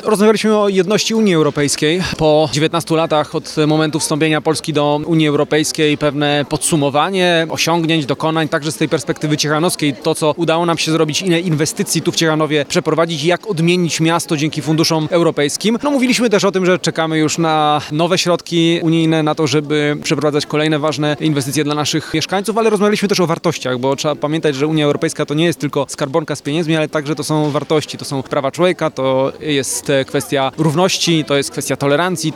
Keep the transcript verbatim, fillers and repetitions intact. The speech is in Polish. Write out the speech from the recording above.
Rozmawialiśmy o jedności Unii Europejskiej. Po dziewiętnastu latach od momentu wstąpienia Polski do Unii Europejskiej pewne podsumowanie osiągnięć, dokonań, także z tej perspektywy ciechanowskiej, to co udało nam się zrobić, ile inwestycji tu w Ciechanowie przeprowadzić, jak odmienić miasto dzięki funduszom europejskim. No mówiliśmy też o tym, że czekamy już na nowe środki unijne, na to, żeby przeprowadzać kolejne ważne inwestycje dla naszych mieszkańców, ale rozmawialiśmy też o wartościach, bo trzeba pamiętać, że Unia Europejska to nie jest tylko skarbonka z pieniędzmi, ale także to są wartości, to są prawa człowieka, to jest kwestia równości, to jest kwestia tolerancji,